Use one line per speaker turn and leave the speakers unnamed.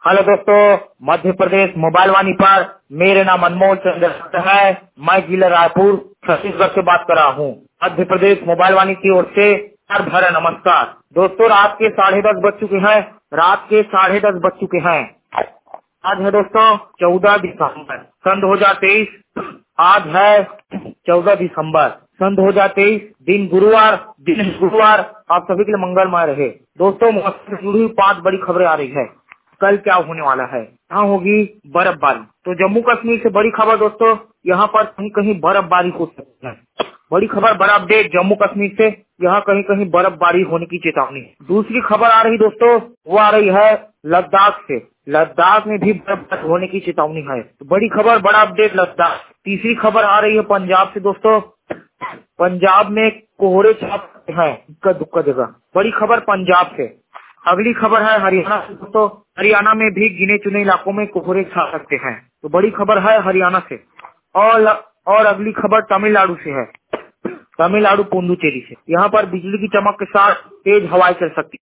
Hello दोस्तों, Madhya Pradesh mobile वाणी पर मेरे नाम अनमोल चंद्र है। मैं जिला रायपुर छत्तीसगढ़ से बात कर रहा हूँ। मध्य प्रदेश मोबाइल वाणी की ओर से हर भरा नमस्कार। दोस्तों, रात के 10:30 बज चुके हैं। रात के 10:30 बज चुके हैं। आज है दोस्तों 14 दिसंबर सन 2023। आज है 14 दिसंबर सन 2023, दिन गुरुवार। आप सभी के लिए मंगलमय रहे। दोस्तों, मौसम से जुड़ी हुई 5 बड़ी खबरें आ रही है। कल क्या होने वाला है? यहाँ होगी बर्फबारी। तो जम्मू कश्मीर से बड़ी खबर दोस्तों, यहाँ पर कहीं कहीं बर्फबारी हो सकती है। बड़ी खबर, बड़ा अपडेट जम्मू कश्मीर से, यहाँ कहीं कहीं बर्फबारी होने की चेतावनी है। दूसरी खबर आ रही दोस्तों, वो आ रही है लद्दाख से। लद्दाख में भी बर्फबारी होने की चेतावनी है। तो बड़ी खबर, बड़ा अपडेट लद्दाख। तीसरी खबर आ रही है पंजाब से दोस्तों। पंजाब में कोहरे छा सकते हैं, इक्का दुक्का जगह। बड़ी खबर पंजाब से। अगली खबर है हरियाणा से दोस्तों। हरियाणा में भी गिने चुने इलाकों में कोहरे छा सकते हैं। तो बड़ी खबर है हरियाणा से। और अगली खबर तमिलनाडु से है। तमिलनाडु पुडुचेरी से। यहाँ पर बिजली की चमक के साथ तेज हवाएं चल सकती है।